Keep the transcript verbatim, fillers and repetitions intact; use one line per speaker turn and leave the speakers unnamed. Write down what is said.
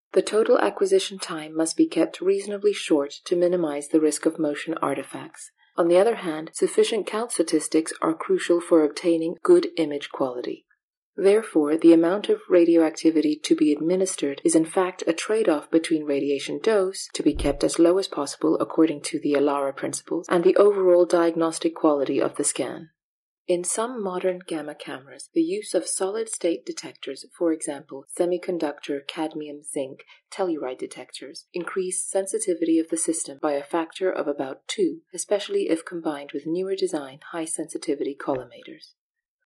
The total acquisition time must be kept reasonably short to minimize the risk of motion artifacts. On the other hand, sufficient count statistics are crucial for obtaining good image quality. Therefore, the amount of radioactivity to be administered is in fact a trade-off between radiation dose, to be kept as low as possible according to the ALARA principles, and the overall diagnostic quality of the scan. In some modern gamma cameras, the use of solid-state detectors, for example, semiconductor cadmium-zinc telluride detectors, increase sensitivity of the system by a factor of about two, especially if combined with newer design high-sensitivity collimators.